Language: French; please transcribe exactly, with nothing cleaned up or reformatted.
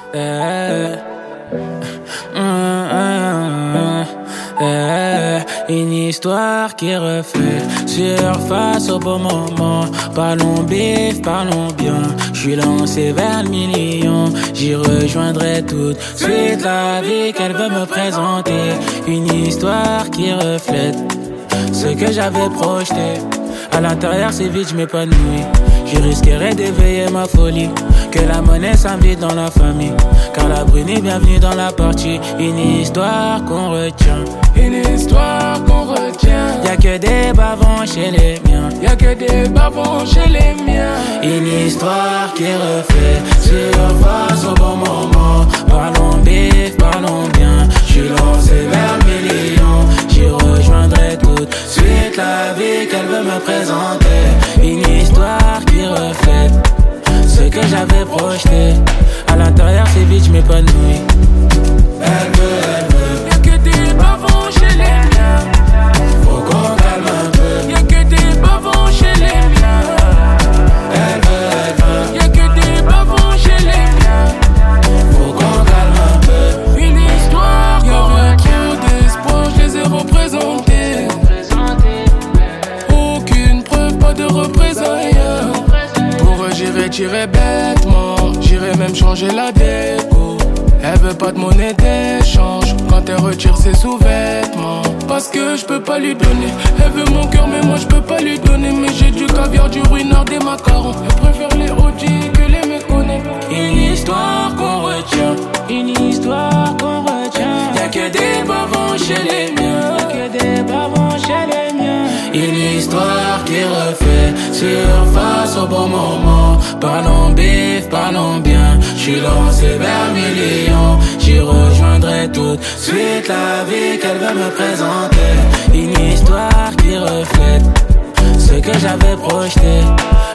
Eh, mm, mm, eh, une histoire qui refait surface au bon moment. Parlons bif, parlons bien. J'suis lancé vers le million. J'y rejoindrai tout de suite la vie qu'elle veut me présenter. Une histoire qui reflète ce que j'avais projeté. À l'intérieur c'est vide, j'm'épanouis. Je risquerais d'éveiller ma folie. Que la monnaie s'invite dans la famille. Car la brune est bienvenue dans la partie. Une histoire qu'on retient. Une histoire qu'on retient. Y'a que des bavons chez les miens. Y'a que des bavons chez les miens. Une histoire qui refait surface au bon moment. Parlons bif, parlons bien. J'suis lancé vers le million. J'y rejoindrai tout de suite la vie qu'elle veut me présenter. Une histoire qui reflète ce que j'avais projeté. À l'intérieur c'est vide, j'm'épanouis. Elle veut, elle veut. Y'a que des bavons chez les miens. Faut qu'on calme un peu. Y'a que des bavons chez les miens. Elle veut, elle veut. Y'a que des bavons chez les miens. Faut qu'on calme un peu. Une histoire. Y'avait trop d'espoir, je les ai représentés. Aucune preuve, pas de représailles. Pour eux j'irai tirer bêtement. J'irai même changer la déco. Elle veut pas de monnaie d'échange quand elle retire ses sous-vêtements. Parce que je peux pas lui donner. Elle veut mon cœur mais moi je peux pas lui donner. Mais j'ai du caviar, du ruinard, des macarons. Elle préfère les O G que les méconnus. Une histoire qu'on retient. Une histoire qu'on retient. Y'a que des bavons chez les miens. Y'a que des bavons chez les miens. Une histoire qui refait surface au bon moment. Parlons bif, parlons bien. J'suis lancé vers million. J'y rejoindrai tout de suite la vie qu'elle veut me présenter. Une histoire qui reflète ce que j'avais projeté.